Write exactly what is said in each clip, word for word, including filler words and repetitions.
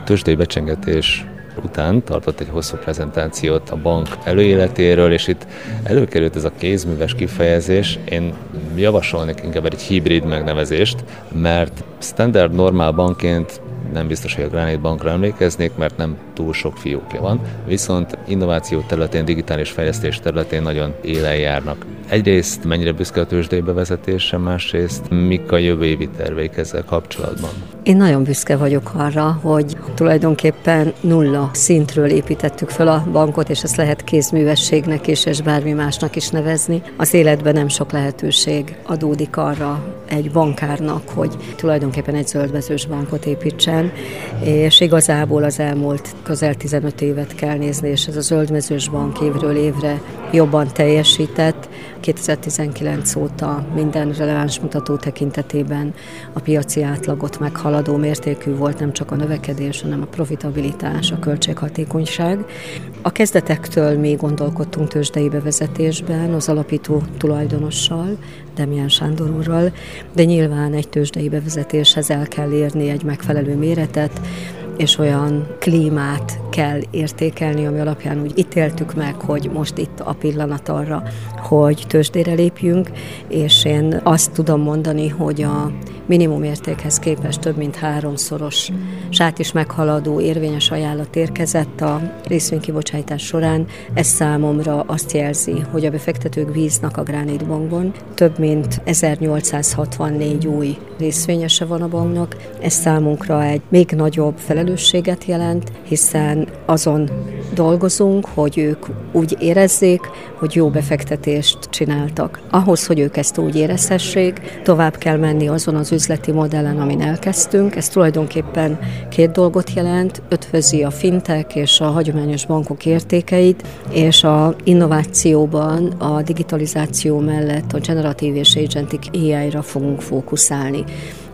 tőzsdei becsengetés után tartott egy hosszú prezentációt a bank előéletéről, és itt előkerült ez a kézműves kifejezés. Én javasolnék inkább egy hibrid megnevezést, mert standard normál bankként nem biztos, hogy a Granite Bankra emlékeznék, mert nem túl sok fiókja van, viszont innováció területén, digitális fejlesztés területén nagyon élen járnak. Egyrészt mennyire büszke a tőzsdei bevezetése, másrészt mik a jövő évi terveik ezzel kapcsolatban? Én nagyon büszke vagyok arra, hogy tulajdonképpen nulla szintről építettük fel a bankot, és ezt lehet kézművességnek is, és bármi másnak is nevezni. Az életben nem sok lehetőség adódik arra egy bankárnak, hogy tulajdonképpen egy zöldmezős bankot építsen, és igazából az elmúlt közel tizenöt évet kell nézni, és ez a zöldmezős bank évről évre jobban teljesített. kétezer-tizenkilenc óta minden releváns mutató tekintetében a piaci átlagot meghaladó mértékű volt nem csak a növekedés, hanem a profitabilitás, a költséghatékonyság. A kezdetektől mi gondolkodtunk tőzsdei bevezetésben az alapító tulajdonossal, Demján Sándor úrral, de nyilván egy tőzsdei bevezetéshez el kell érni egy megfelelő méretet, és olyan klímát kell értékelni, ami alapján úgy ítéltük meg, hogy most itt a pillanat arra, hogy tőzsdére lépjünk, és én azt tudom mondani, hogy a minimum értékhez képest több mint háromszoros sát is meghaladó érvényes ajánlat érkezett a részvénykibocsátás során. Ez számomra azt jelzi, hogy a befektetők bíznak a Granite Bankban. Több mint ezernyolcszázhatvannégy új részvényese van a banknak. Ez számunkra egy még nagyobb felelősséget jelent, hiszen azon dolgozunk, hogy ők úgy érezzék, hogy jó befektetést csináltak. Ahhoz, hogy ők ezt úgy érezhessék, tovább kell menni azon az üzleti modellen, amin elkezdtünk. Ez tulajdonképpen két dolgot jelent, ötvözi a fintech és a hagyományos bankok értékeit, és a innovációban, a digitalizáció mellett a generatív és agentic á í-ra fogunk fókuszálni.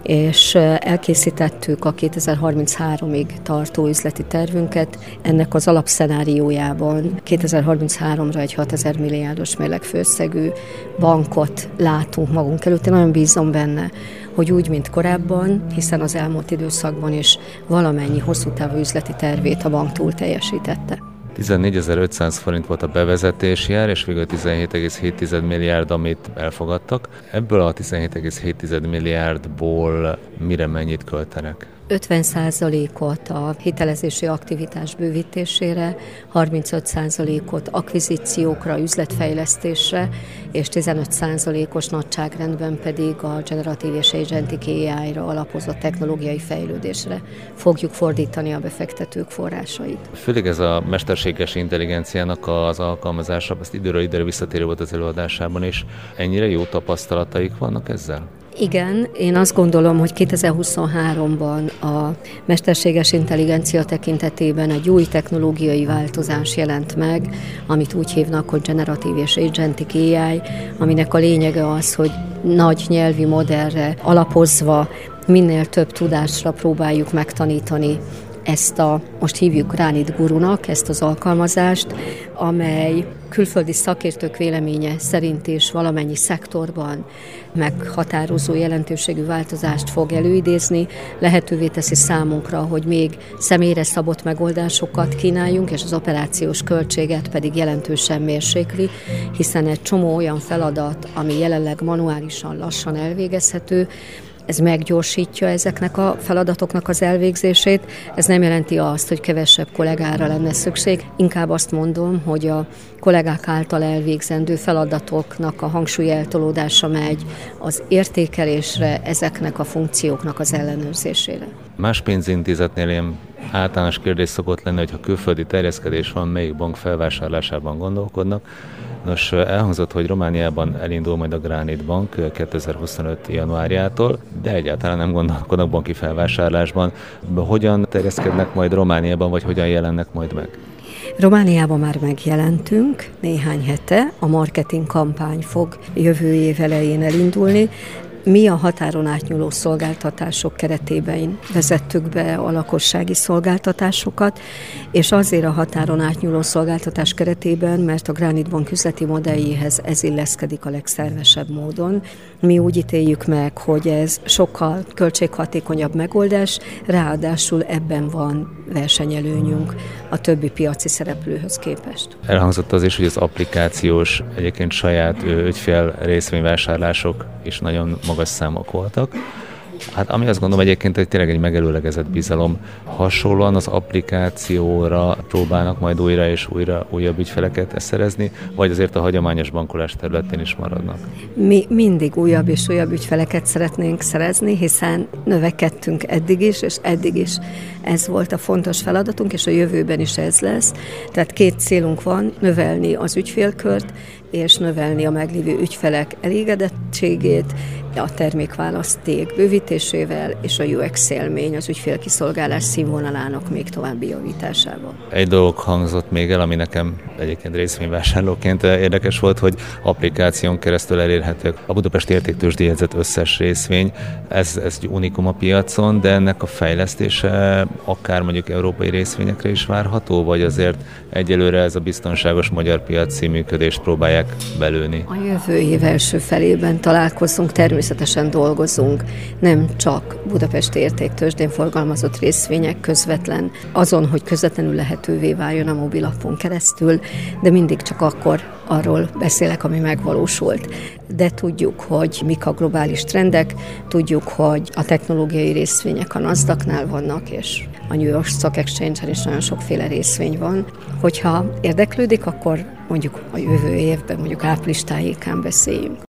És elkészítettük a kétezer-harminchárom-ig tartó üzleti tervünket. Ennek az alapszenáriójában kétezer-harminchárom-ra egy hatezer milliárdos mérlegfőszegű bankot látunk magunk előtt. Én nagyon bízom benne, hogy úgy, mint korábban, hiszen az elmúlt időszakban is valamennyi hosszú távú üzleti tervét a bank túl teljesítette. tizennégyezer-ötszáz forint volt a bevezetési ár, és végül tizenhét egész hét milliárd, amit elfogadtak. Ebből a tizenhét egész hét milliárdból mire mennyit költenek? ötven százalékot a hitelezési aktivitás bővítésére, harmincöt százalékot akvizíciókra, üzletfejlesztésre, és tizenöt százalékos nagyságrendben pedig a generatív és agentic á í-ra alapozott technológiai fejlődésre fogjuk fordítani a befektetők forrásait. Főleg ez a mesterséges intelligenciának az alkalmazása, ezt időről időre visszatérő volt az előadásában is. Ennyire jó tapasztalataik vannak ezzel? Igen, én azt gondolom, hogy kétezer-huszonháromban a mesterséges intelligencia tekintetében egy új technológiai változás jelent meg, amit úgy hívnak, hogy generatív és agentic á í, aminek a lényege az, hogy nagy nyelvi modellre alapozva minél több tudásra próbáljuk megtanítani ezt a, most hívjuk Granite Gurunak, ezt az alkalmazást, amely külföldi szakértők véleménye szerint is valamennyi szektorban meghatározó jelentőségű változást fog előidézni, lehetővé teszi számunkra, hogy még személyre szabott megoldásokat kínáljunk, és az operációs költséget pedig jelentősen mérsékli, hiszen egy csomó olyan feladat, ami jelenleg manuálisan lassan elvégezhető, ez meggyorsítja ezeknek a feladatoknak az elvégzését. Ez nem jelenti azt, hogy kevesebb kollégára lenne szükség. Inkább azt mondom, hogy a kollégák által elvégzendő feladatoknak a hangsúly eltolódása megy az értékelésre, ezeknek a funkcióknak az ellenőrzésére. Más pénzintézetnél ilyen általános kérdés szokott lenni, hogy ha külföldi terjeszkedés van, melyik bank felvásárlásában gondolkodnak. Nos, elhangzott, hogy Romániában elindul majd a Granite Bank kétezer-huszonöt januárjától, de egyáltalán nem gondolkodnak banki felvásárlásban. Hogyan terjeszkednek majd Romániában, vagy hogyan jelennek majd meg? Romániában már megjelentünk néhány hete, a marketing kampány fog jövő év elején elindulni. Mi a határon átnyúló szolgáltatások keretében vezettük be a lakossági szolgáltatásokat, és azért a határon átnyúló szolgáltatás keretében, mert a Granite Bank üzleti modelljéhez ez illeszkedik a legszervesebb módon. Mi úgy ítéljük meg, hogy ez sokkal költséghatékonyabb megoldás, ráadásul ebben van versenyelőnyünk a többi piaci szereplőhöz képest. Elhangzott az is, hogy az applikációs, egyébként saját ügyfél részvényvásárlások is nagyon magas számok voltak. Hát ami azt gondolom egyébként, hogy tényleg egy megelőlegezett bizalom. Hasonlóan az applikációra próbálnak majd újra és újra újabb ügyfeleket szerezni, vagy azért a hagyományos bankolás területén is maradnak? Mi mindig újabb és újabb ügyfeleket szeretnénk szerezni, hiszen növekedtünk eddig is, és eddig is ez volt a fontos feladatunk, és a jövőben is ez lesz. Tehát két célunk van, növelni az ügyfélkört, és növelni a meglévő ügyfelek elégedettségét, a termékválaszték bővítésével és a u exi élmény, az ügyfélkiszolgálás színvonalának még további javításával. Egy dolog hangzott még el, ami nekem egyébként részvényvásárlóként érdekes volt, hogy applikáción keresztül elérhetők a Budapesti Értéktőzsdéjegyzett összes részvény. Ez, ez egy unikum a piacon, de ennek a fejlesztése akár mondjuk európai részvényekre is várható, vagy azért egyelőre ez a biztonságos magyar piaci működést próbálják belőni? A jövő év első felében találkozunk, természetesen dolgozunk, nem csak Budapesti Értéktőzsdén forgalmazott részvények közvetlen, azon, hogy közvetlenül lehetővé váljon a mobilapon keresztül, de mindig csak akkor arról beszélek, ami megvalósult. De tudjuk, hogy mik a globális trendek, tudjuk, hogy a technológiai részvények a Nasdaqnál vannak, és a New York Stock Exchange-en is nagyon sokféle részvény van. Hogyha érdeklődik, akkor mondjuk a jövő évben, mondjuk április tájékán beszéljünk.